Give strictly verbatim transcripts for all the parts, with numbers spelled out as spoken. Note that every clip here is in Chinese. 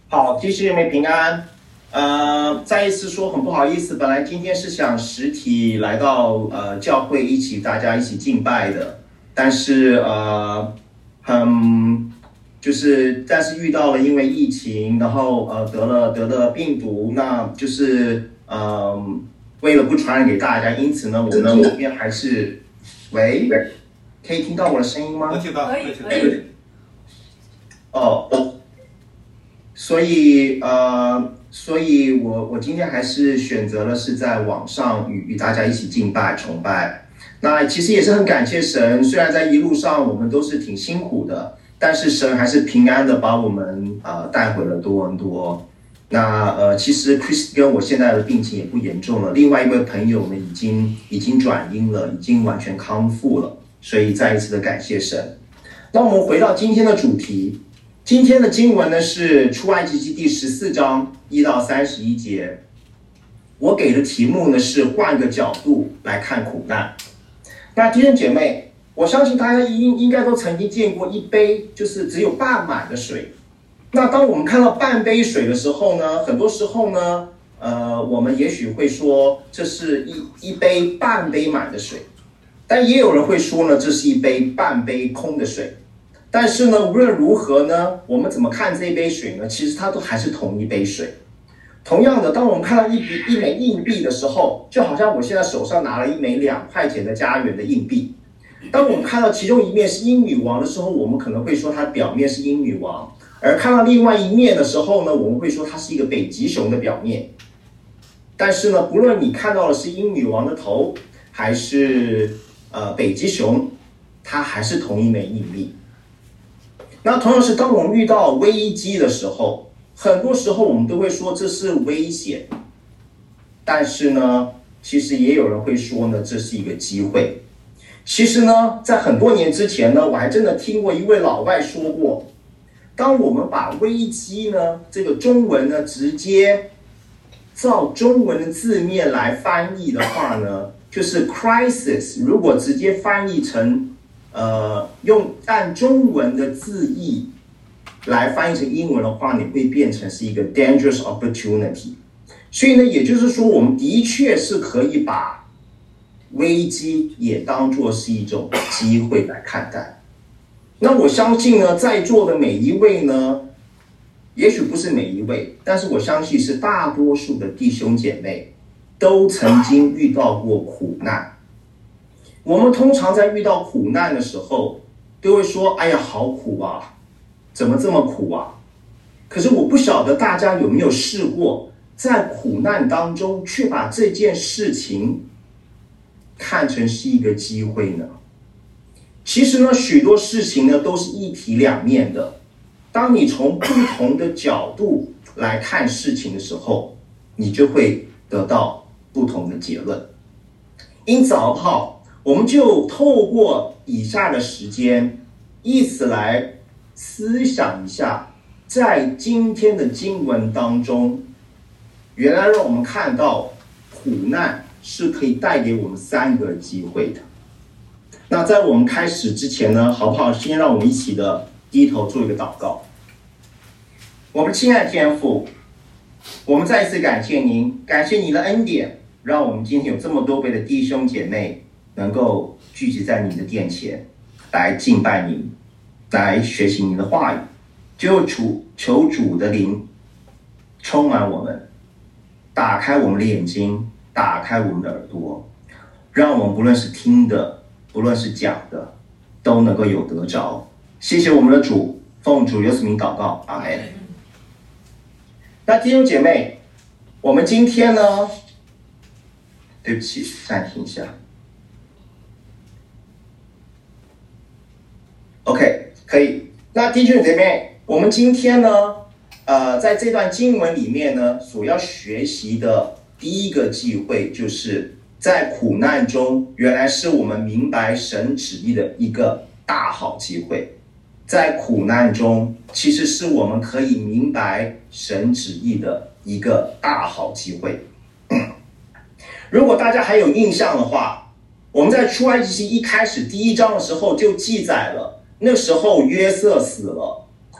好，继续没平安。呃，再一次说很不好意思，本来今天是想实体来到呃教会一起大家一起敬拜的，但是呃很就是但是遇到了因为疫情，然后呃得了得了病毒，那就是呃为了不传染给大家，因此呢我们这边还是喂，可以听到我的声音吗？ 能听到，可以听到。 哦。所以呃，所以我我今天还是选择了是在网上与与大家一起敬拜崇拜。那其实也是很感谢神，虽然在一路上我们都是挺辛苦的，但是神还是平安的把我们呃带回了多伦多。那呃，其实 Chris 跟我现在的病情也不严重了，另外一位朋友呢已经已经转阴了，已经完全康复了，所以再一次的感谢神。那我们回到今天的主题。今天的经文呢是出埃及记第十四章一到三十一节，我给的题目呢是换个角度来看苦难。那弟兄姐妹，我相信大家应应该都曾经见过一杯就是只有半满的水。那当我们看到半杯水的时候呢，很多时候呢，呃，我们也许会说这是一一杯半杯满的水，但也有人会说呢，这是一杯半杯空的水。但是呢，无论如何呢，我们怎么看这一杯水呢？其实它都还是同一杯水。同样的，当我们看到一笔一枚硬币的时候，就好像我现在手上拿了一枚两块钱的加元的硬币。当我们看到其中一面是英女王的时候，我们可能会说它表面是英女王；而看到另外一面的时候呢，我们会说它是一个北极熊的表面。但是呢，不论你看到的是英女王的头，还是呃北极熊，它还是同一枚硬币。那同样是当我们遇到危机的时候，很多时候我们都会说这是危险，但是呢，其实也有人会说呢，这是一个机会。其实呢，在很多年之前呢，我还真的听过一位老外说过，当我们把危机呢这个中文呢直接照中文的字面来翻译的话呢，就是 crisis 如果直接翻译成呃，用按中文的字义来翻译成英文的话，你会变成是一个 dangerous opportunity。所以呢，也就是说，我们的确是可以把危机也当作是一种机会来看待。那我相信呢，在座的每一位呢，也许不是每一位，但是我相信是大多数的弟兄姐妹都曾经遇到过苦难。我们通常在遇到苦难的时候，都会说：“哎呀，好苦啊，怎么这么苦啊？”可是我不晓得大家有没有试过，在苦难当中却把这件事情看成是一个机会呢？其实呢，许多事情呢都是一体两面的。当你从不同的角度来看事情的时候，你就会得到不同的结论。因此，好不好？我们就透过以下的时间，以此来思想一下，在今天的经文当中，原来让我们看到苦难是可以带给我们三个机会的。那在我们开始之前呢，好不好？先让我们一起的低头做一个祷告。我们亲爱的天父，我们再一次感谢您，感谢你的恩典，让我们今天有这么多位的弟兄姐妹能够聚集在你的殿前来敬拜你，来学习你的话语。就主求主的灵充满我们，打开我们的眼睛，打开我们的耳朵，让我们不论是听的，不论是讲的，都能够有得着。谢谢我们的主，奉主耶稣名祷告，阿们。那弟兄姐妹，我们今天呢，对不起，暂停一下。OK， 可以。那弟兄姐妹，我们今天呢，呃，在这段经文里面呢，所要学习的第一个机会，就是在苦难中，原来是我们明白神旨意的一个大好机会。在苦难中，其实是我们可以明白神旨意的一个大好机会。如果大家还有印象的话，我们在出埃及记一开始第一章的时候就记载了，那时候约瑟死了，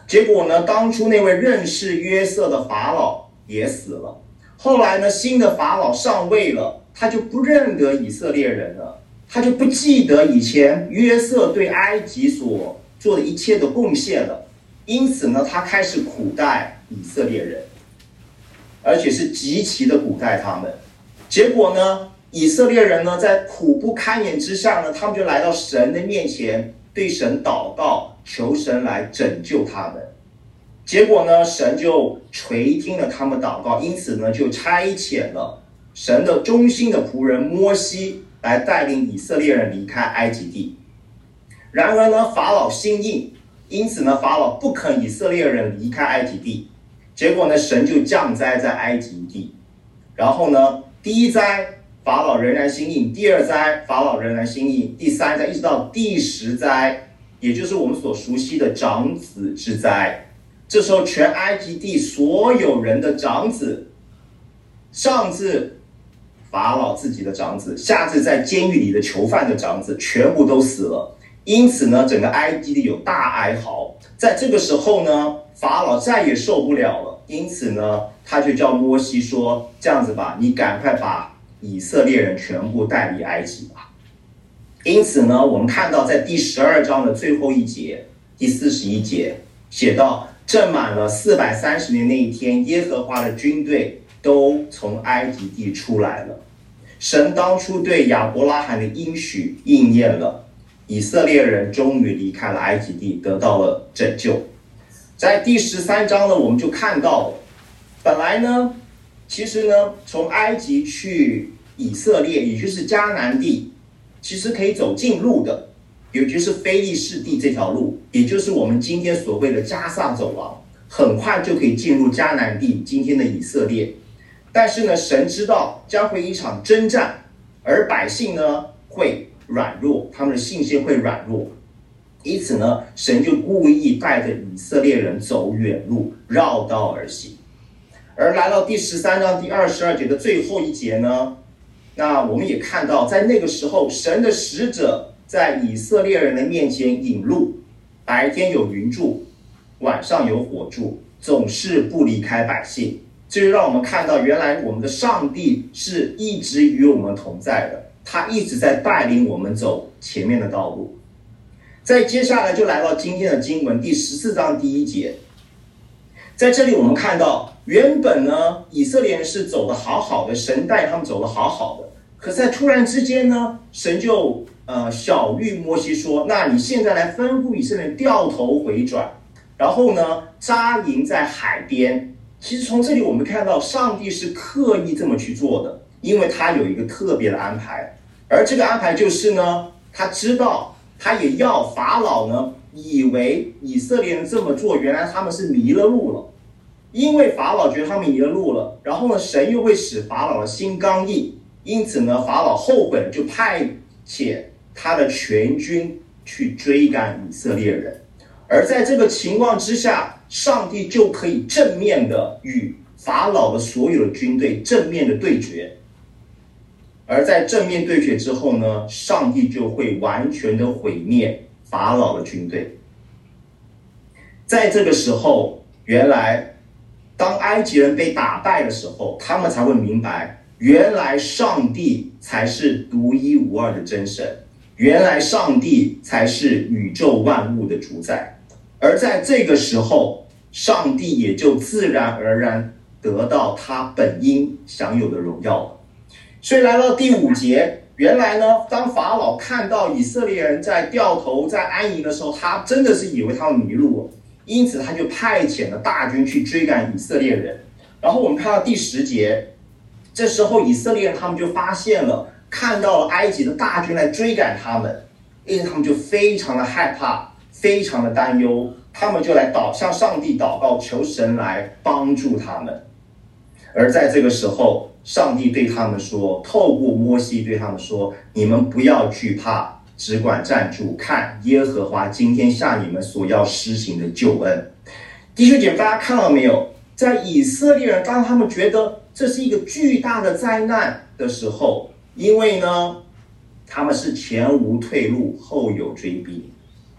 结果呢，当初那位认识约瑟的法老也死了。后来呢，新的法老上位了，他就不认得以色列人了，他就不记得以前约瑟对埃及所做的一切的贡献了。因此呢，他开始苦待以色列人，而且是极其的苦待他们。结果呢，以色列人呢，在苦不堪言之下呢，他们就来到神的面前，对神祷告，求神来拯救他们。结果呢，神就垂听了他们祷告，因此呢，就差遣了神的忠心的仆人摩西来带领以色列人离开埃及地。然而呢，法老心硬，因此呢，法老不肯以色列人离开埃及地。结果呢，神就降灾在埃及地。然后呢，第一灾法老仍然心硬，第二灾法老仍然心硬，第三灾一直到第十灾，也就是我们所熟悉的长子之灾。这时候，全埃及地所有人的长子，上至法老自己的长子，下至在监狱里的囚犯的长子，全部都死了。因此呢，整个埃及地有大哀嚎。在这个时候呢，法老再也受不了了，因此呢，他就叫摩西说：“这样子吧，你赶快把以色列人全部带离埃及吧。”因此呢，我们看到在第十二章的最后一节，第四十一节写到。正满了四百三十年那一天，耶和华的军队都从埃及地出来了。神当初对亚伯拉罕的应许应验了，以色列人终于离开了埃及地，得到了拯救。在第十三章呢，我们就看到了，本来呢，其实呢，从埃及去以色列，也就是迦南地，其实可以走近路的。也就是非利士地这条路，也就是我们今天所谓的加萨走廊，很快就可以进入迦南地，今天的以色列。但是呢，神知道将会一场征战，而百姓呢会软弱，他们的信心会软弱，因此呢，神就故意带着以色列人走远路，绕道而行。而来到第十三章第二十二节的最后一节呢，那我们也看到，在那个时候，神的使者在以色列人的面前引路，白天有云柱，晚上有火柱，总是不离开百姓。这就让我们看到，原来我们的上帝是一直与我们同在的，他一直在带领我们走前面的道路。再接下来就来到今天的经文第十四章第一节，在这里我们看到，原本呢以色列人是走得好好的，神带他们走得好好的，可在突然之间呢，神就呃，小谕摩西说：“那你现在来吩咐以色列人掉头回转，然后呢，扎营在海边。”其实从这里我们看到，上帝是刻意这么去做的，因为他有一个特别的安排。而这个安排就是呢，他知道，他也要法老呢，以为以色列人这么做，原来他们是迷了路了。因为法老觉得他们迷了路了，然后呢，神又会使法老的心刚硬，因此呢，法老后悔，就派遣他的全军去追赶以色列人。而在这个情况之下，上帝就可以正面的与法老的所有的军队正面的对决。而在正面对决之后呢，上帝就会完全的毁灭法老的军队。在这个时候，原来当埃及人被打败的时候，他们才会明白，原来上帝才是独一无二的真神，原来上帝才是宇宙万物的主宰。而在这个时候，上帝也就自然而然得到他本应享有的荣耀了。所以来到第五节，原来呢，当法老看到以色列人在掉头在安营的时候，他真的是以为他们迷路了，因此他就派遣了大军去追赶以色列人。然后我们看到第十节，这时候以色列人他们就发现了，看到了埃及的大军来追赶他们，因此他们就非常的害怕，非常的担忧，他们就来祷向上帝祷告，求神来帮助他们。而在这个时候，上帝对他们说，透过摩西对他们说，你们不要惧怕，只管站住，看耶和华今天向你们所要施行的救恩。弟兄姐妹，大家看到没有？在以色列人当他们觉得这是一个巨大的灾难的时候，因为呢，他们是前无退路，后有追逼。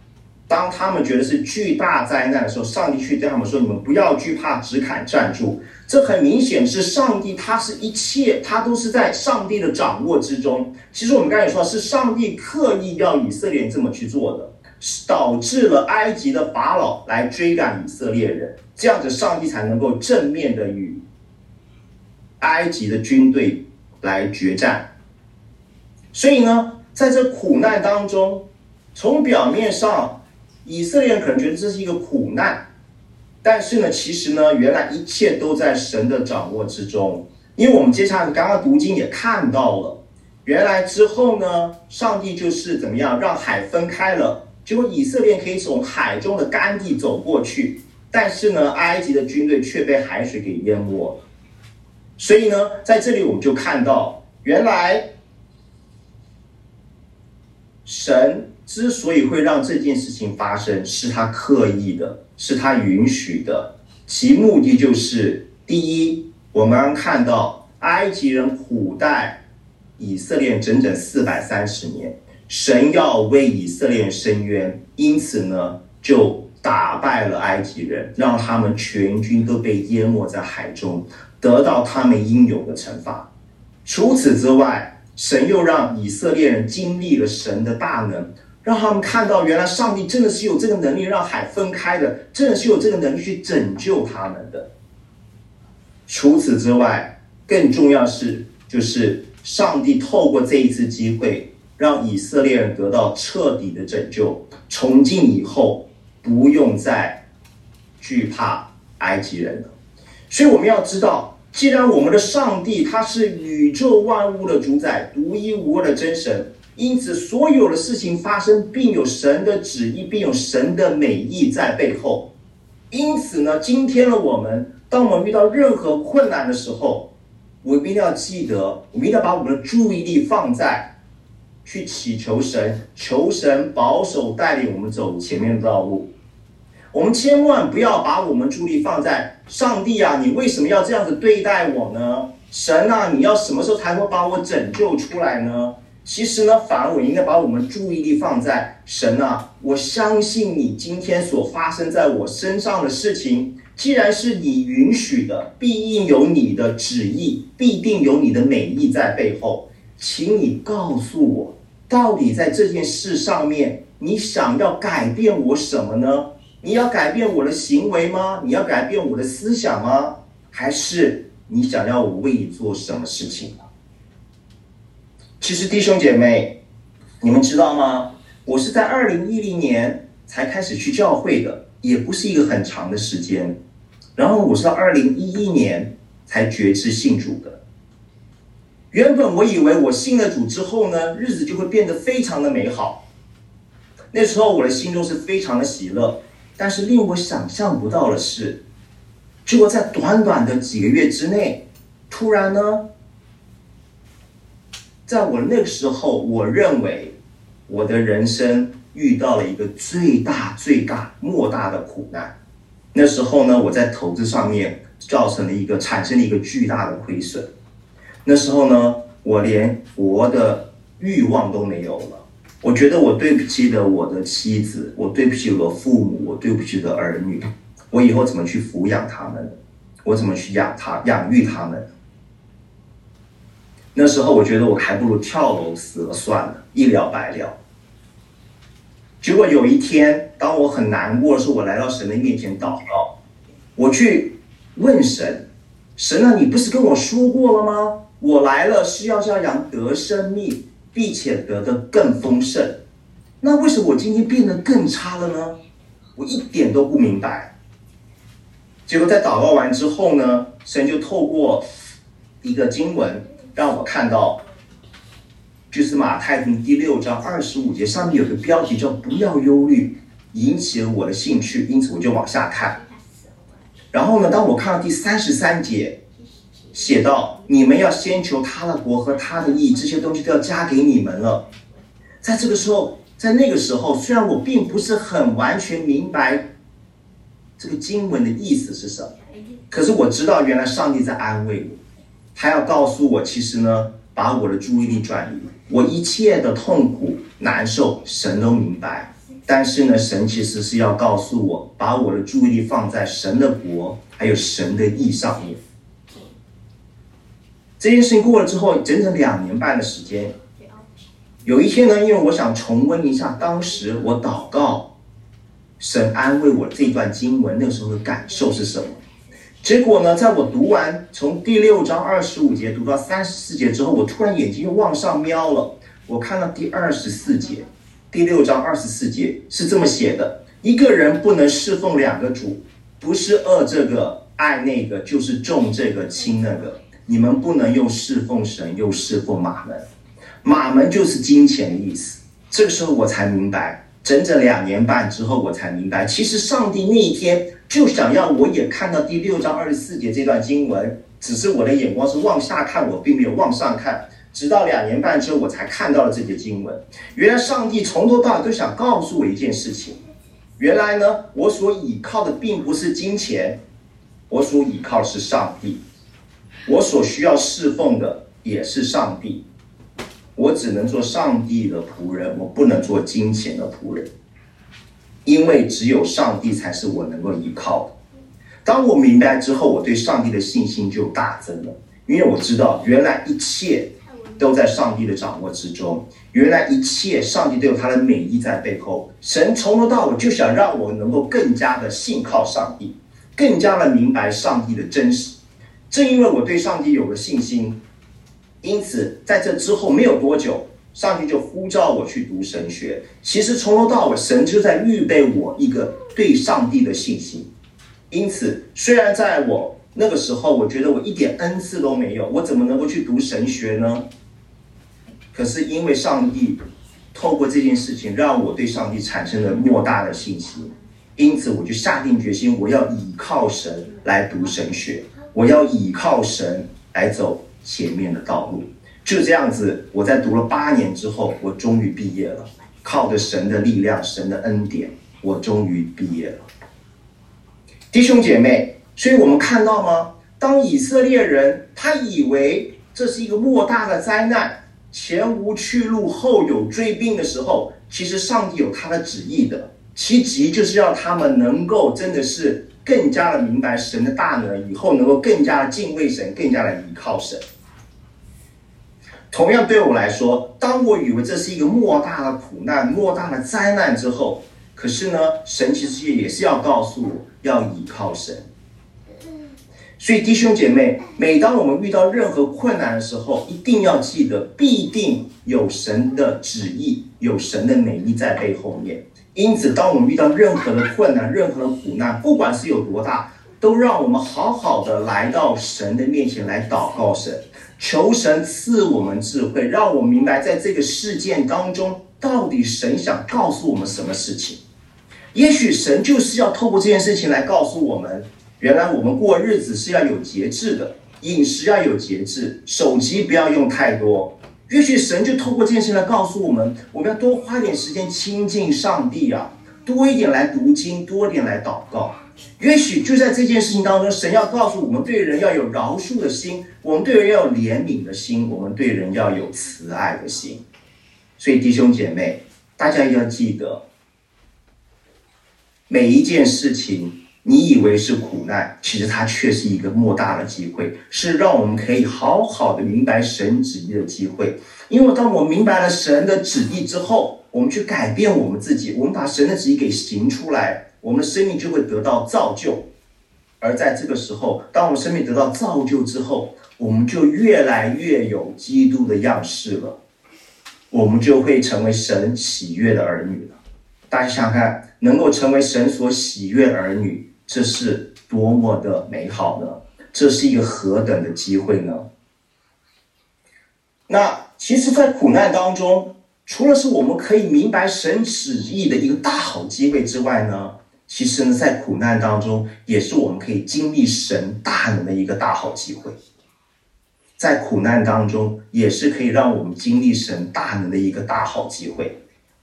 当他们觉得是巨大灾难的时候，上帝去对他们说：“你们不要惧怕，只砍站住。”这很明显是上帝，他是一切，他都是在上帝的掌握之中。其实我们刚才说，是上帝刻意要以色列人这么去做的，导致了埃及的法老来追赶以色列人，这样子上帝才能够正面的与埃及的军队来决战。所以呢，在这苦难当中，从表面上以色列人可能觉得这是一个苦难，但是呢，其实呢，原来一切都在神的掌握之中。因为我们接下来刚刚读经也看到了，原来之后呢，上帝就是怎么样让海分开了，结果以色列可以从海中的干地走过去，但是呢，埃及的军队却被海水给淹没了。所以呢，在这里我们就看到，原来神之所以会让这件事情发生，是他刻意的，是他允许的，其目的就是第一，我们刚看到埃及人苦待以色列人整整四百三十年，神要为以色列人伸冤，因此呢，就打败了埃及人，让他们全军都被淹没在海中，得到他们应有的惩罚。除此之外，神又让以色列人经历了神的大能，让他们看到原来上帝真的是有这个能力让海分开的，真的是有这个能力去拯救他们的。除此之外，更重要的是，就是上帝透过这一次机会，让以色列人得到彻底的拯救，从今以后不用再惧怕埃及人了。所以我们要知道，既然我们的上帝他是宇宙万物的主宰，独一无二的真神，因此所有的事情发生并有神的旨意，并有神的美意在背后。因此呢，今天的我们，当我们遇到任何困难的时候，我们一定要记得，我们一定要把我们的注意力放在去祈求神，求神保守带领我们走前面的道路。我们千万不要把我们注意力放在上帝啊，你为什么要这样子对待我呢？神啊，你要什么时候才会把我拯救出来呢？其实呢，反而我应该把我们注意力放在神啊，我相信你今天所发生在我身上的事情，既然是你允许的，必定有你的旨意，必定有你的美意在背后。请你告诉我，到底在这件事上面，你想要改变我什么呢？你要改变我的行为吗？你要改变我的思想吗？还是你想要我为你做什么事情？其实弟兄姐妹，你们知道吗？我是在二零一零年才开始去教会的，也不是一个很长的时间。然后我是到二零一一年才决志信主的。原本我以为我信了主之后呢，日子就会变得非常的美好。那时候我的心中是非常的喜乐，但是令我想象不到的是，结果在短短的几个月之内，突然呢，在我那个时候，我认为我的人生遇到了一个最大最大莫大的苦难。那时候呢，我在投资上面造成了一个产生了一个巨大的亏损。那时候呢，我连活的欲望都没有了。我觉得我对不起了我的妻子，我对不起我的父母，我对不起我的儿女，我以后怎么去抚养他们？我怎么去养他、养育他们？那时候我觉得我还不如跳楼死了算了，一了百了。结果有一天，当我很难过的时候，我来到神的面前祷告，我去问神：神啊，你不是跟我说过了吗？我来了是要叫羊得生命，并且得得更丰盛。那为什么我今天变得更差了呢？我一点都不明白。结果在祷告完之后呢，神就透过一个经文让我看到，就是马太福音第六章二十五节上面有个标题叫不要忧虑，引起了我的兴趣，因此我就往下看。然后呢，当我看到第三十三节写到你们要先求他的国和他的义，这些东西都要加给你们了。在这个时候，在那个时候，虽然我并不是很完全明白这个经文的意思是什么，可是我知道原来上帝在安慰我，他要告诉我，其实呢，把我的注意力转移，我一切的痛苦难受，神都明白。 但是呢，神其实是要告诉我，把我的注意力放在神的国还有神的义上面。这件事情过了之后，整整两年半的时间。有一天呢，因为我想重温一下当时我祷告，神安慰我这段经文那时候的感受是什么。结果呢，在我读完从第六章二十五节读到三十四节之后，我突然眼睛又往上瞄了，我看到第二十四节，第六章二十四节是这么写的：一个人不能侍奉两个主，不是恶这个爱那个，就是重这个轻那个。你们不能又侍奉神又侍奉马门，马门就是金钱的意思。这个时候我才明白，整整两年半之后我才明白，其实上帝那一天就想要我也看到第六章二十四节这段经文，只是我的眼光是往下看，我并没有往上看。直到两年半之后我才看到了这节经文。原来上帝从头到尾都想告诉我一件事情，原来呢，我所倚靠的并不是金钱，我所倚靠的是上帝，我所需要侍奉的也是上帝。我只能做上帝的仆人，我不能做金钱的仆人，因为只有上帝才是我能够依靠的。当我明白之后，我对上帝的信心就大增了，因为我知道原来一切都在上帝的掌握之中，原来一切上帝都有他的美意在背后。神从头到尾就想让我能够更加的信靠上帝，更加的明白上帝的真实。正因为我对上帝有了信心，因此在这之后没有多久，上帝就呼召我去读神学。其实从头到尾，神就在预备我一个对上帝的信心。因此虽然在我那个时候我觉得我一点恩赐都没有，我怎么能够去读神学呢？可是因为上帝透过这件事情让我对上帝产生了莫大的信心，因此我就下定决心，我要倚靠神来读神学，我要倚靠神来走前面的道路。就这样子，我在读了八年之后，我终于毕业了。靠着神的力量，神的恩典，我终于毕业了。弟兄姐妹，所以我们看到吗？当以色列人他以为这是一个莫大的灾难，前无去路后有追兵的时候，其实上帝有他的旨意的，其旨意就是要他们能够真的是更加的明白神的大能，以后能够更加的敬畏神，更加的依靠神。同样对我来说，当我以为这是一个莫大的苦难，莫大的灾难之后，可是呢，神其实也是要告诉我要依靠神。所以弟兄姐妹，每当我们遇到任何困难的时候，一定要记得必定有神的旨意，有神的美意在背后面。因此当我们遇到任何的困难，任何的苦难，不管是有多大，都让我们好好的来到神的面前来祷告神，求神赐我们智慧，让我们明白在这个事件当中到底神想告诉我们什么事情。也许神就是要透过这件事情来告诉我们，原来我们过日子是要有节制的，饮食要有节制，手机不要用太多。也许神就透过这件事来告诉我们，我们要多花点时间亲近上帝啊，多一点来读经，多一点来祷告。也许就在这件事情当中，神要告诉我们，对人要有饶恕的心，我们对人要有怜悯的心，我们对人要有慈爱的心。所以弟兄姐妹，大家一定要记得，每一件事情你以为是苦难，其实它却是一个莫大的机会，是让我们可以好好的明白神旨意的机会。因为当我们明白了神的旨意之后，我们去改变我们自己，我们把神的旨意给行出来，我们的生命就会得到造就。而在这个时候，当我们生命得到造就之后，我们就越来越有基督的样式了，我们就会成为神喜悦的儿女了。大家想想看，能够成为神所喜悦的儿女，这是多么的美好呢？这是一个何等的机会呢？那其实在苦难当中，除了是我们可以明白神旨意的一个大好机会之外呢，其实呢，在苦难当中也是我们可以经历神大能的一个大好机会。在苦难当中也是可以让我们经历神大能的一个大好机会。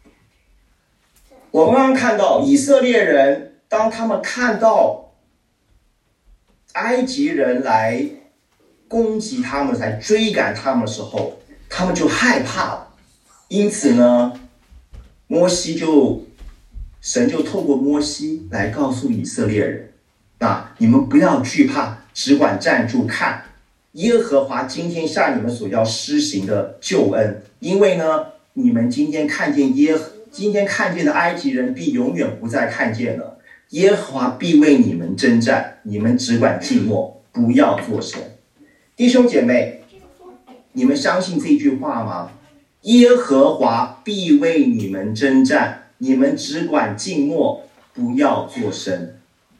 我们刚刚看到以色列人，当他们看到埃及人来攻击他们，来追赶他们的时候，他们就害怕了。因此呢，摩西就神就透过摩西来告诉以色列人，啊，你们不要惧怕，只管站住看耶和华今天向你们所要施行的救恩。因为呢，你们今天看见耶和今天看见的埃及人必永远不再看见了，耶和华必为你们征战，你们只管静默，不要作声。弟兄姐妹，你们相信这句话吗？耶和华必为你们征战，你们只管静默，不要作声。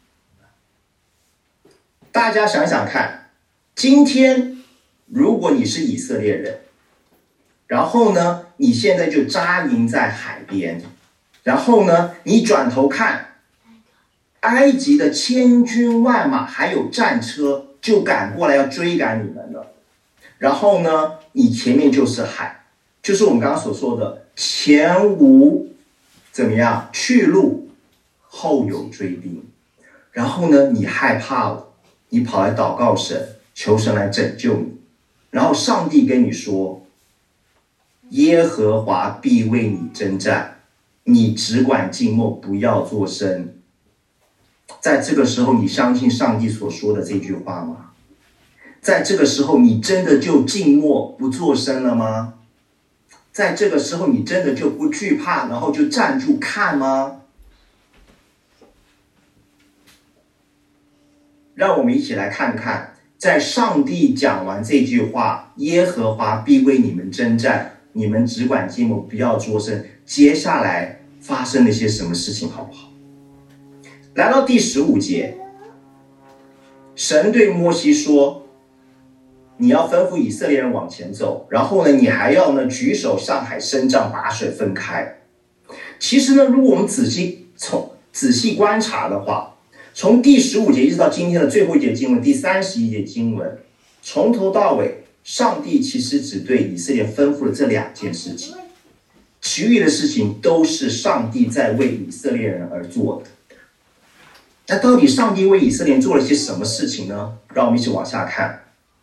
大家想想看，今天如果你是以色列人，然后呢，你现在就扎营在海边，然后呢，你转头看，埃及的千军万马还有战车就赶过来要追赶你们了。然后呢，你前面就是海，就是我们刚刚所说的前无怎么样去路，后有追兵。然后呢，你害怕了，你跑来祷告神，求神来拯救你。然后上帝跟你说，耶和华必为你征战，你只管静默，不要作声。在这个时候，你相信上帝所说的这句话吗？在这个时候，你真的就静默不作声了吗？在这个时候，你真的就不惧怕，然后就站住看吗？让我们一起来看看，在上帝讲完这句话，耶和华必为你们征战，你们只管静默，不要作声，接下来发生了些什么事情，好不好？来到第十五节，神对摩西说，你要吩咐以色列人往前走，然后呢，你还要呢举手向海伸杖，把水分开。其实呢，如果我们仔细从仔细观察的话，从第十五节一直到今天的最后一节经文，第三十一节经文，从头到尾，上帝其实只对以色列吩咐了这两件事情，其余的事情都是上帝在为以色列人而做的。那到底上帝为以色列人做了些什么事情呢？让我们一起往下看。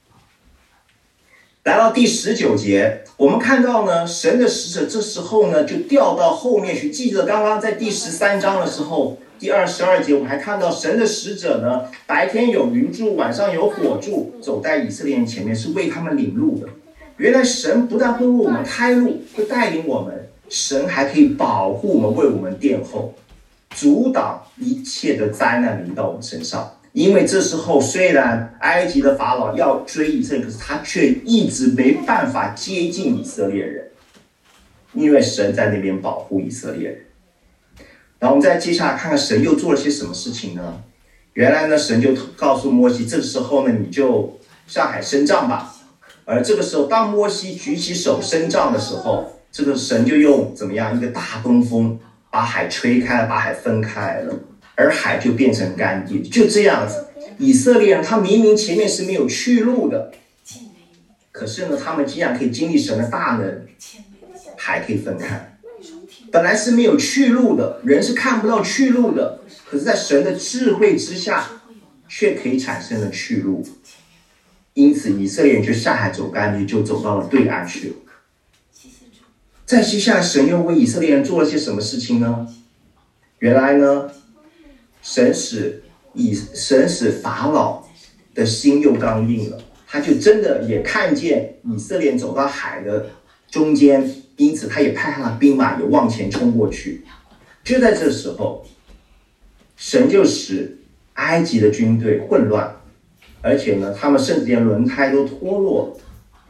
来到第十九节，我们看到呢，神的使者这时候呢就调到后面去。记得刚刚在第十三章的时候，第二十二节我们还看到神的使者呢，白天有云柱，晚上有火柱，走在以色列人前面，是为他们领路的。原来神不但会为我们开路，会带领我们，神还可以保护我们，为我们殿后，阻挡一切的灾难临到我们身上。因为这时候虽然埃及的法老要追以色列，可是他却一直没办法接近以色列人，因为神在那边保护以色列人。然后我们再接下来看看神又做了些什么事情呢？原来呢，神就告诉摩西，这个时候呢，你就上海伸杖吧。而这个时候，当摩西举起手伸杖的时候，这个神就用怎么样一个大东风把海吹开，把海分开了。而海就变成干地，就这样子。以色列人他明明前面是没有去路的，可是呢，他们竟然可以经历神的大能，海可以分开。本来是没有去路的，人是看不到去路的，可是在神的智慧之下，却可以产生了去路。因此，以色列人就下海走干地，就走到了对岸去了。在接下来，神又为以色列人做了些什么事情呢？原来呢，神使以神使法老的心又刚硬了，他就真的也看见以色列走到海的中间，因此他也派他的兵马也往前冲过去。就在这时候，神就使埃及的军队混乱，而且呢，他们甚至连轮胎都脱落了。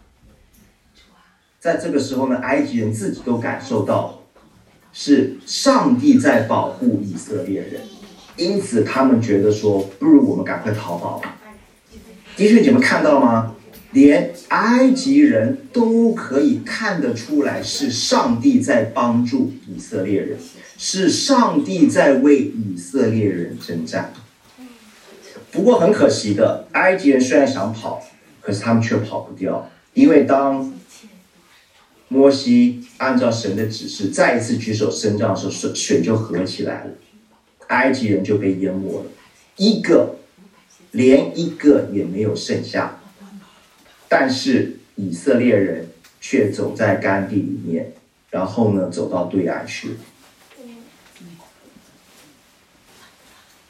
在这个时候呢，埃及人自己都感受到是上帝在保护以色列人，因此他们觉得说，不如我们赶快逃跑吧。弟兄姐妹看到吗？连埃及人都可以看得出来，是上帝在帮助以色列人，是上帝在为以色列人征战。不过很可惜的，埃及人虽然想跑，可是他们却跑不掉，因为当摩西按照神的指示再一次举手伸杖的时候，水就合起来了，埃及人就被淹没了，一个连一个也没有剩下。但是以色列人却走在干地里面，然后呢走到对岸去。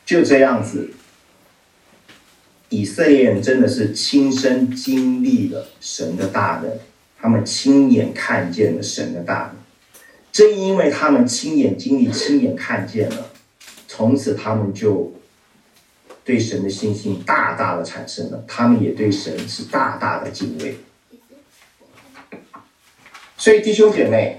就这样子，以色列人真的是亲身经历了神的大能，他们亲眼看见了神的大能。正因为他们亲眼经历、亲眼看见了，从此他们就对神的信心大大的产生了，他们也对神是大大的敬畏。所以弟兄姐妹，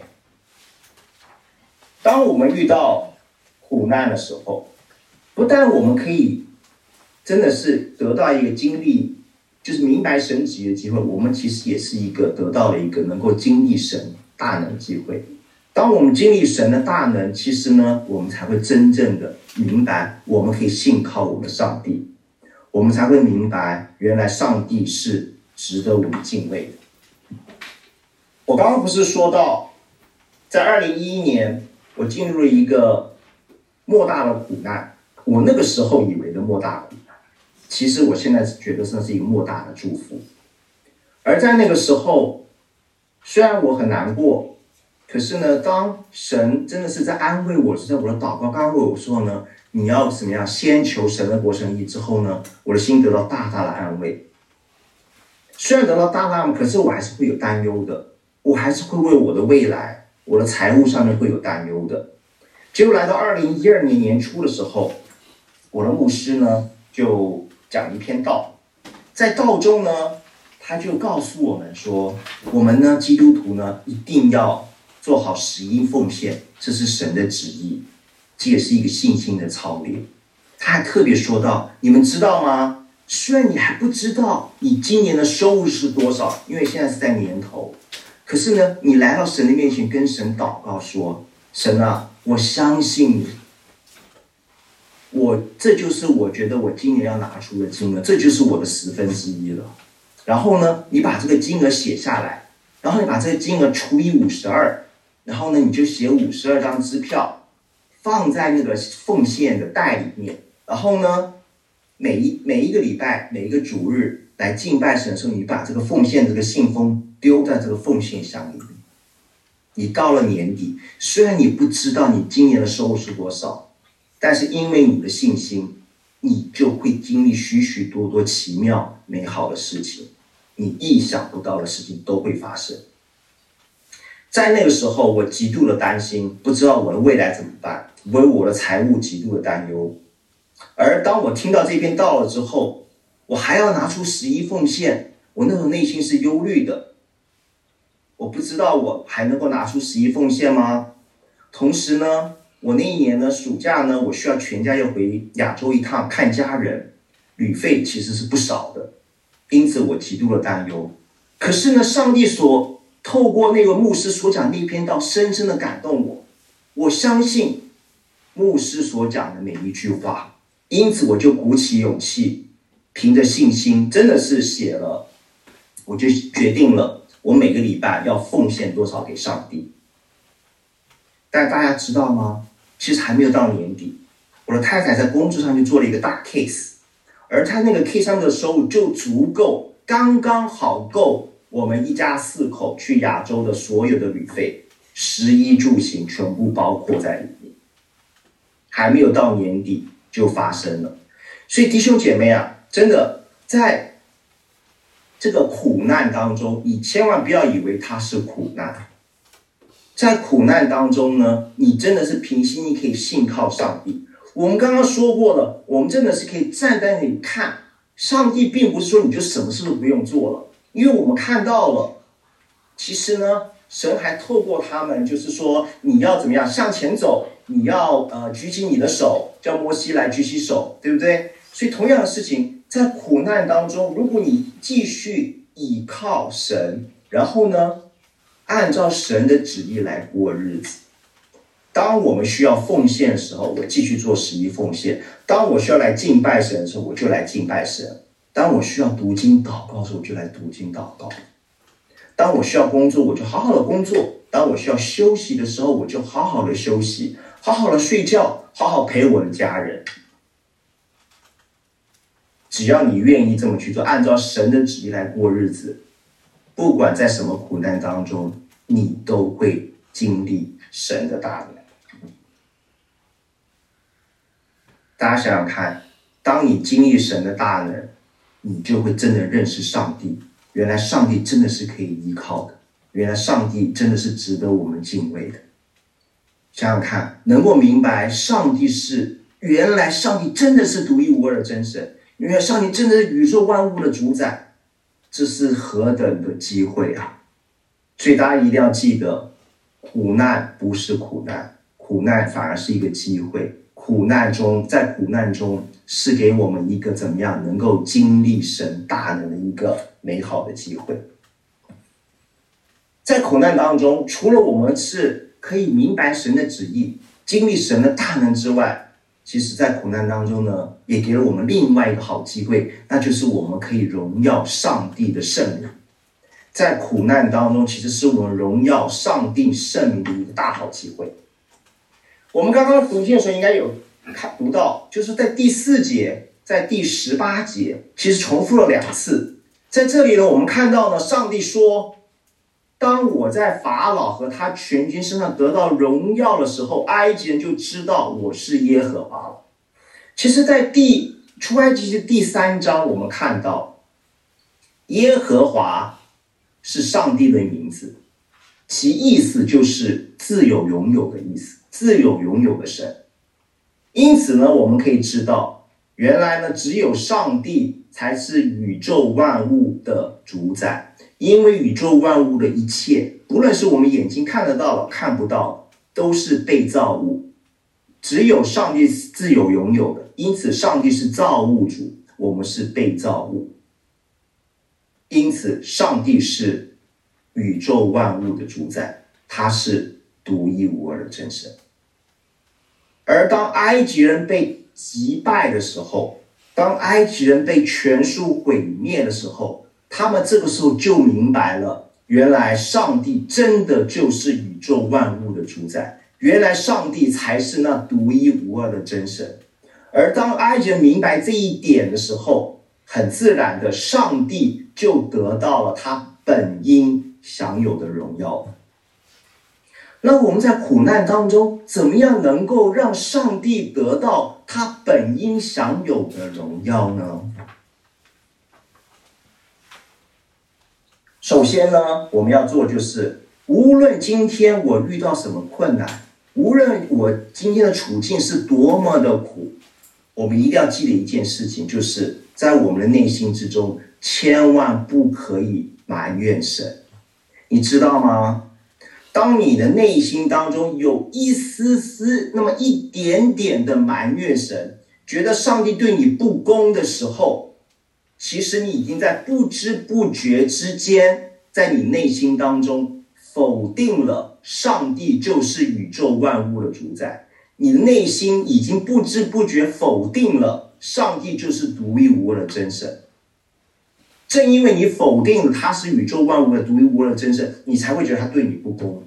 当我们遇到苦难的时候，不但我们可以真的是得到一个经历，就是明白神旨意的机会，我们其实也是一个得到了一个能够经历神大能的机会。当我们经历神的大能，其实呢，我们才会真正的明白，我们可以信靠我们的上帝，我们才会明白，原来上帝是值得我们敬畏的。我刚刚不是说到，在二零一一年，我进入了一个莫大的苦难，我那个时候以为的莫大苦难，其实我现在觉得那是一个莫大的祝福。而在那个时候，虽然我很难过，可是呢，当神真的是在安慰我，是在我的祷告刚安慰我说呢，你要怎么样先求神的国神义之后呢，我的心得到大大的安慰。虽然得到大大的安慰，可是我还是会有担忧的，我还是会为我的未来，我的财务上面会有担忧的。结果来到二零一二年年初的时候，我的牧师呢就讲一篇道，在道中呢，他就告诉我们说，我们呢基督徒呢一定要做好十一奉献，这是神的旨意，这也是一个信心的操练。他还特别说到，你们知道吗？虽然你还不知道你今年的收入是多少，因为现在是在年头，可是呢，你来到神的面前跟神祷告说，神啊，我相信你，我这就是我觉得我今年要拿出的金额，这就是我的十分之一了。然后呢，你把这个金额写下来，然后你把这个金额除以五十二，然后呢，你就写五十二张支票，放在那个奉献的袋里面。然后呢，每一每一个礼拜，每一个主日来敬拜神的时候，你把这个奉献这个信封丢在这个奉献箱里面。你到了年底，虽然你不知道你今年的收入是多少，但是因为你的信心，你就会经历许许多多奇妙美好的事情，你意想不到的事情都会发生。在那个时候，我极度的担心，不知道我的未来怎么办，为我的财务极度的担忧。而当我听到这篇道了之后，我还要拿出十一奉献，我那种内心是忧虑的。我不知道我还能够拿出十一奉献吗？同时呢，我那一年呢，暑假呢，我需要全家要回亚洲一趟看家人，旅费其实是不少的，因此我极度的担忧。可是呢，上帝所透过那个牧师所讲那篇道，深深的感动我。我相信牧师所讲的每一句话，因此我就鼓起勇气，凭着信心，真的是写了，我就决定了，我每个礼拜要奉献多少给上帝。但大家知道吗？其实还没有到年底，我的太太在工作上就做了一个大 case， 而她那个 case 上的收入就足够，刚刚好够我们一家四口去亚洲的所有的旅费，食衣住行全部包括在里面。还没有到年底就发生了。所以弟兄姐妹啊，真的在这个苦难当中，你千万不要以为它是苦难。在苦难当中呢，你真的是凭心，你可以信靠上帝。我们刚刚说过了，我们真的是可以站在那里看，上帝并不是说你就什么事都不用做了，因为我们看到了，其实呢，神还透过他们，就是说你要怎么样向前走，你要呃举起你的手，叫摩西来举起手，对不对？所以同样的事情，在苦难当中，如果你继续倚靠神，然后呢，按照神的旨意来过日子。当我们需要奉献的时候，我继续做十一奉献；当我需要来敬拜神的时候，我就来敬拜神；当我需要读经祷告的时候，我就来读经祷告；当我需要工作，我就好好的工作；当我需要休息的时候，我就好好的休息，好好的睡觉，好好陪我的家人。只要你愿意这么去做，按照神的旨意来过日子，不管在什么苦难当中，你都会经历神的大能。 大家想想看，当你经历神的大能，你就会真的认识上帝。原来上帝真的是可以依靠的，原来上帝真的是值得我们敬畏的。想想看，能够明白上帝是，原来上帝真的是独一无二的真神，原来上帝真的是宇宙万物的主宰，这是何等的机会啊！所以大家一定要记得，苦难不是苦难，苦难反而是一个机会。苦难中，在苦难中是给我们一个怎么样能够经历神大能的一个美好的机会。在苦难当中，除了我们是可以明白神的旨意，经历神的大能之外，其实在苦难当中呢，也给了我们另外一个好机会，那就是我们可以荣耀上帝的圣名。在苦难当中，其实是我们荣耀上帝圣名的一个大好机会。我们刚刚读经的时候应该有看读到，就是在第四节，在第十八节，其实重复了两次。在这里呢，我们看到呢，上帝说，当我在法老和他全军身上得到荣耀的时候，埃及人就知道我是耶和华了。其实在第出埃及记第三章，我们看到耶和华是上帝的名字，其意思就是自有拥有的意思，自有拥有的神。因此呢，我们可以知道，原来呢，只有上帝才是宇宙万物的主宰。因为宇宙万物的一切，不论是我们眼睛看得到的、看不到的，都是被造物，只有上帝自有拥有的。因此，上帝是造物主，我们是被造物。因此，上帝是宇宙万物的主宰，他是独一无二的真神。而当埃及人被击败的时候，当埃及人被全数毁灭的时候，他们这个时候就明白了，原来上帝真的就是宇宙万物的主宰，原来上帝才是那独一无二的真神。而当埃及人明白这一点的时候，很自然的，上帝就得到了他本应享有的荣耀。那我们在苦难当中，怎么样能够让上帝得到他本应享有的荣耀呢？首先呢，我们要做就是，无论今天我遇到什么困难，无论我今天的处境是多么的苦，我们一定要记得一件事情，就是在我们的内心之中，千万不可以埋怨神。你知道吗？当你的内心当中有一丝丝那么一点点的埋怨神，觉得上帝对你不公的时候，其实你已经在不知不觉之间，在你内心当中否定了上帝就是宇宙万物的主宰。你的内心已经不知不觉否定了上帝就是独一无二的真神。正因为你否定了他是宇宙万物的独一无二的真神，你才会觉得他对你不公，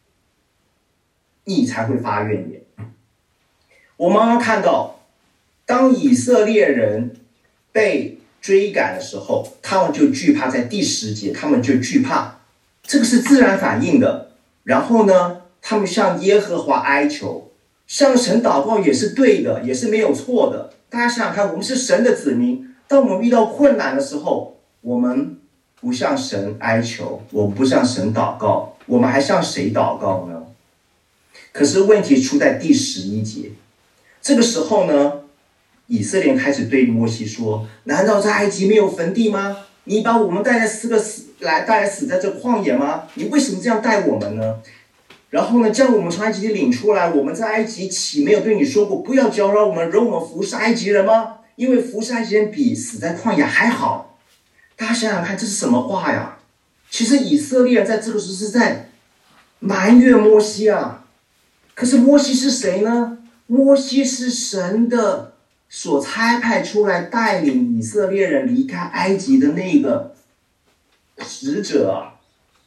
你才会发怨言。我们刚刚看到，当以色列人被追赶的时候，他们就惧怕，在第十节他们就惧怕，这个是自然反应的。然后呢，他们向耶和华哀求，向神祷告也是对的，也是没有错的。大家想想看，我们是神的子民，当我们遇到困难的时候，我们不向神哀求，我们不向神祷告，我们还向谁祷告呢？可是问题出在第十一节，这个时候呢，以色列人开始对摩西说，难道在埃及没有坟地吗？你把我们带来四个死来带来死在这旷野吗？你为什么这样待我们呢？然后呢，将我们从埃及领出来，我们在埃及岂没有对你说过，不要搅扰我们，容我们服侍埃及人吗？因为服侍埃及人比死在旷野还好。大家想想看，这是什么话呀？其实以色列人在这个时候是在埋怨摩西啊。可是摩西是谁呢？摩西是神的所差派出来带领以色列人离开埃及的那个使者啊。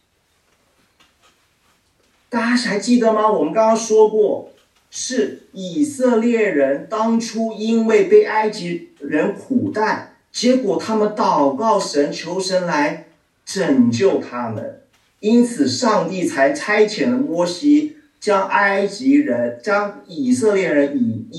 大家还记得吗？我们刚刚说过，是以色列人当初因为被埃及人苦待，结果他们祷告神，求神来拯救他们，因此上帝才差遣了摩西，将埃及人、将以色列人引引，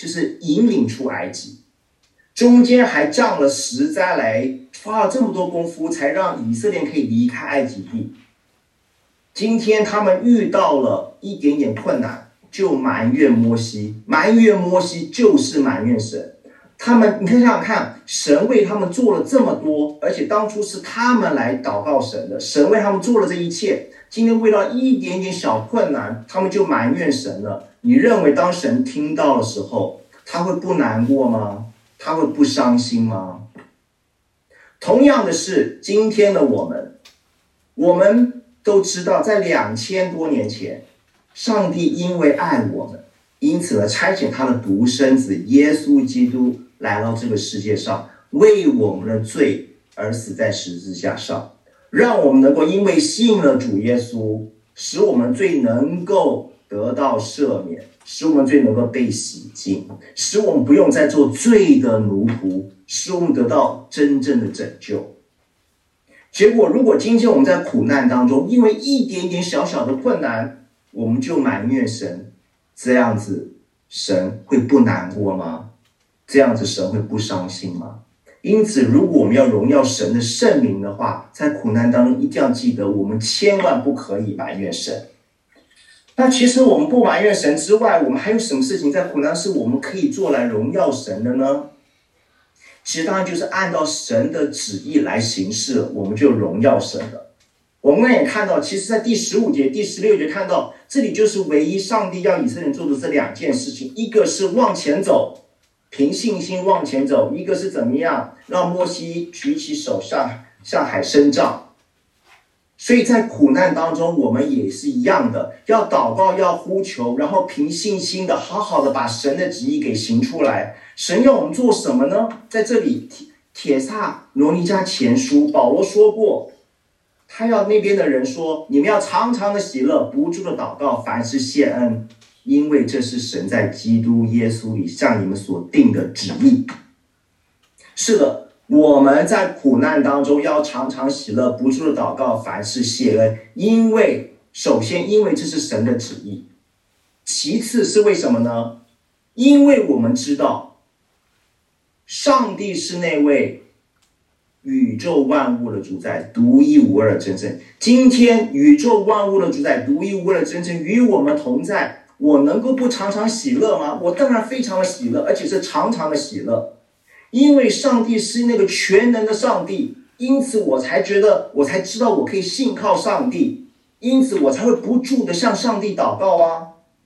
就是引领出埃及，中间还降了十灾来，花了这么多功夫才让以色列可以离开埃及地。今天他们遇到了一点点困难，就埋怨摩西，埋怨摩西就是埋怨神。他们，你看想想看，神为他们做了这么多，而且当初是他们来祷告神的，神为他们做了这一切。今天遇到一点点小困难，他们就埋怨神了。你认为当神听到的时候，他会不难过吗？他会不伤心吗？同样的是，今天的我们，我们都知道，在两千多年前，上帝因为爱我们，因此呢，差遣他的独生子耶稣基督来到这个世界上，为我们的罪而死在十字架上，让我们能够因为信了主耶稣，使我们罪能够得到赦免，使我们罪能够被洗净，使我们不用再做罪的奴仆，使我们得到真正的拯救。结果如果今天我们在苦难当中，因为一点点小小的困难，我们就埋怨神，这样子神会不难过吗？这样子神会不伤心吗？因此如果我们要荣耀神的圣名的话，在苦难当中一定要记得，我们千万不可以埋怨神。那其实我们不埋怨神之外，我们还有什么事情在苦难是我们可以做来荣耀神的呢？其实当然就是按照神的旨意来行事，我们就荣耀神了。我们也看到，其实在第十五节、第十六节看到，这里就是唯一上帝要以色列人做的这两件事情，一个是往前走，凭信心往前走，一个是怎么样让摩西举起手向向海伸杖。所以在苦难当中，我们也是一样的，要祷告，要呼求，然后凭信心的好好的把神的旨意给行出来。神要我们做什么呢？在这里帖撒罗尼迦前书保罗说过，他要那边的人说，你们要常常的喜乐，不住的祷告，凡事谢恩，因为这是神在基督耶稣里向你们所定的旨意。是的，我们在苦难当中要常常喜乐，不住的祷告，凡事谢恩，因为首先因为这是神的旨意，其次是为什么呢？因为我们知道上帝是那位宇宙万物的主宰，独一无二的真正。今天宇宙万物的主宰，独一无二的真正与我们同在，我能够不常常喜乐吗？我当然非常的喜乐，而且是常常的喜乐。因为上帝是那个全能的上帝，因此我才觉得，我才知道我可以信靠上帝，因此我才会不住的向上帝祷告啊。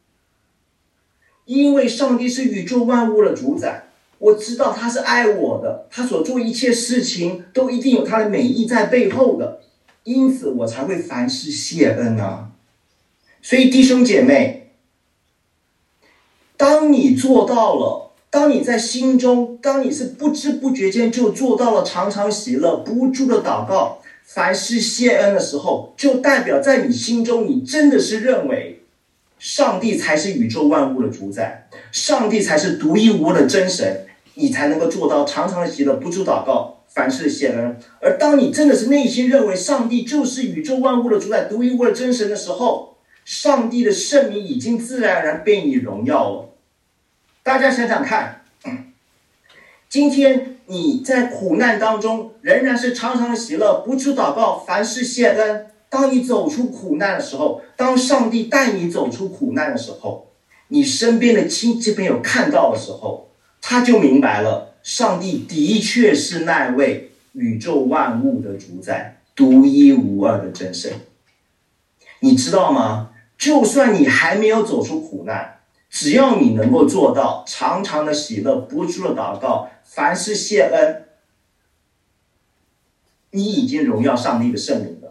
因为上帝是宇宙万物的主宰，我知道他是爱我的，他所做一切事情都一定有他的美意在背后的，因此我才会凡事谢恩啊。所以弟兄姐妹，当你做到了，当你在心中，当你是不知不觉间就做到了常常喜乐，不住的祷告，凡事谢恩的时候，就代表在你心中，你真的是认为上帝才是宇宙万物的主宰，上帝才是独一无二的真神，你才能够做到常常的喜乐，不住祷告，凡事谢恩。而当你真的是内心认为上帝就是宇宙万物的主宰，独一无二的真神的时候，上帝的圣名已经自然而然被你荣耀了。大家想想看，今天你在苦难当中仍然是常常的喜乐，不住祷告，凡事谢恩。当你走出苦难的时候，当上帝带你走出苦难的时候，你身边的亲戚朋友看到的时候，他就明白了，上帝的确是那位宇宙万物的主宰，独一无二的真神。你知道吗？就算你还没有走出苦难，只要你能够做到常常的喜乐，不住的祷告，凡事谢恩，你已经荣耀上帝的圣名了。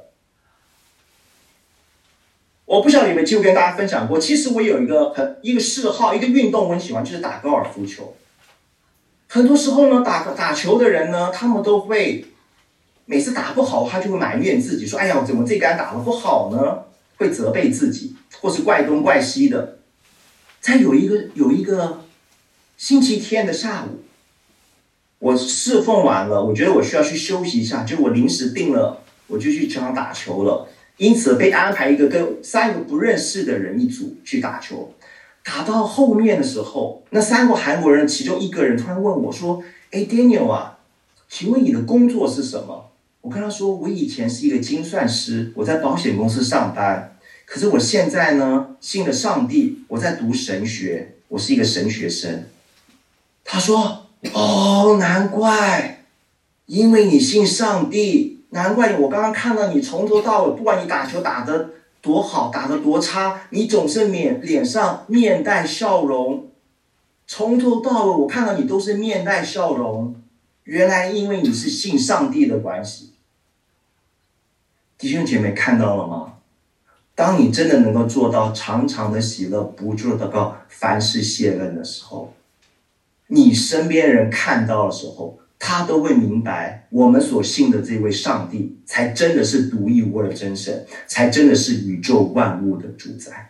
我不晓得有没有机会跟大家分享过，其实我有一个很一个嗜好，一个运动我很喜欢，就是打高尔夫球。很多时候呢，打打球的人呢，他们都会每次打不好，他就会埋怨自己，说：“哎呀，怎么这杆打得不好呢？”会责备自己，或是怪东怪西的。在有一个有一个星期天的下午，我侍奉完了，我觉得我需要去休息一下，就我临时定了，我就去球场打球了。因此被安排一个跟三个不认识的人一组去打球。 打到后面的时候，那三个韩国人其中一个人突然问我说：“哎 ，Daniel 啊，请问你的工作是什么？”我跟他说：“我以前是一个精算师，我在保险公司上班。可是我现在呢，信了上帝，我在读神学，我是一个神学生。”他说：“哦，难怪，因为你信上帝，难怪我刚刚看到你从头到尾，不管你打球打得多好，打得多差，你总是脸脸上面带笑容，从头到尾我看到你都是面带笑容。原来因为你是信上帝的关系。”弟兄姐妹看到了吗？当你真的能够做到常常的喜乐，不住的祷告，凡事谢恩的时候，你身边人看到的时候，他都会明白，我们所信的这位上帝，才真的是独一无二的真神，才真的是宇宙万物的主宰。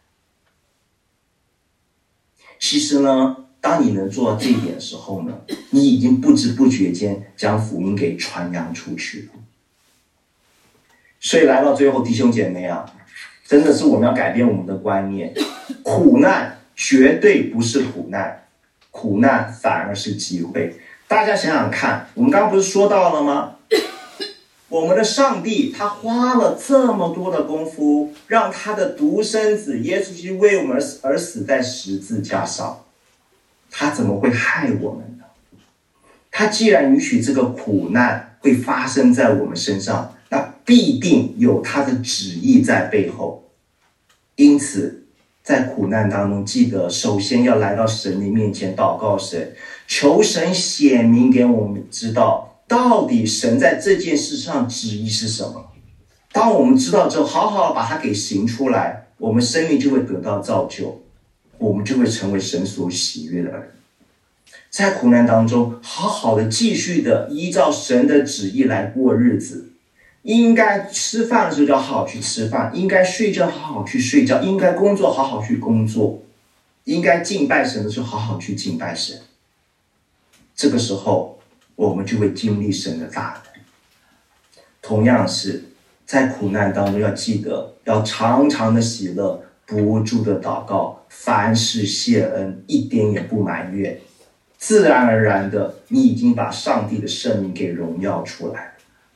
其实呢，当你能做到这一点的时候呢，你已经不知不觉间将福音给传扬出去了。所以来到最后，弟兄姐妹啊，真的是我们要改变我们的观念，苦难绝对不是苦难，苦难反而是机会。大家想想看，我们刚刚不是说到了吗？我们的上帝他花了这么多的功夫，让他的独生子耶稣基督为我们而死在十字架上，他怎么会害我们呢？他既然允许这个苦难会发生在我们身上，那必定有他的旨意在背后。因此在苦难当中，记得首先要来到神的面前祷告神，求神显明给我们知道，到底神在这件事上旨意是什么。当我们知道之后，好好把它给行出来，我们生命就会得到造就，我们就会成为神所喜悦的儿女。在苦难当中，好好的继续的依照神的旨意来过日子。应该吃饭的时候就要好好去吃饭，应该睡觉好好去睡觉，应该工作好好去工作，应该敬拜神的时候好好去敬拜神。这个时候我们就会经历神的大能。同样是在苦难当中，要记得要常常的喜乐，不住的祷告，凡事谢恩，一点也不埋怨。自然而然的，你已经把上帝的圣名给荣耀出来。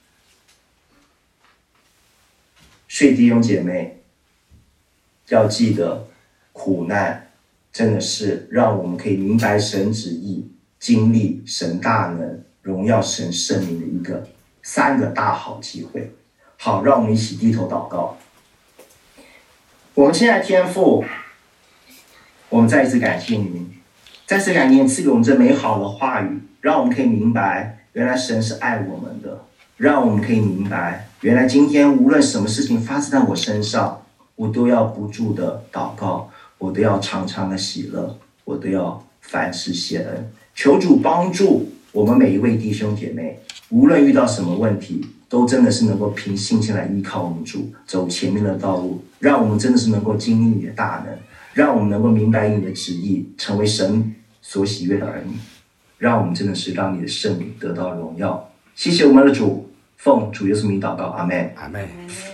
所以弟兄姐妹要记得，苦难真的是让我们可以明白神旨意，经历神大能，荣耀神圣名的一个三个大好机会。好，让我们一起低头祷告。我们亲爱的天父，我们再一次感谢您，再次感谢您赐给我们这美好的话语，让我们可以明白原来神是爱我们的，让我们可以明白原来今天无论什么事情发生在我身上，我都要不住的祷告，我都要常常的喜乐，我都要凡事谢恩。求主帮助我们每一位弟兄姐妹，无论遇到什么问题，都真的是能够凭信心来依靠我们主，走前面的道路，让我们真的是能够经历你的大能，让我们能够明白你的旨意，成为神所喜悦的儿女，让我们真的是让你的圣名得到荣耀。谢谢我们的主，奉主耶稣名祷告，阿们， 阿们。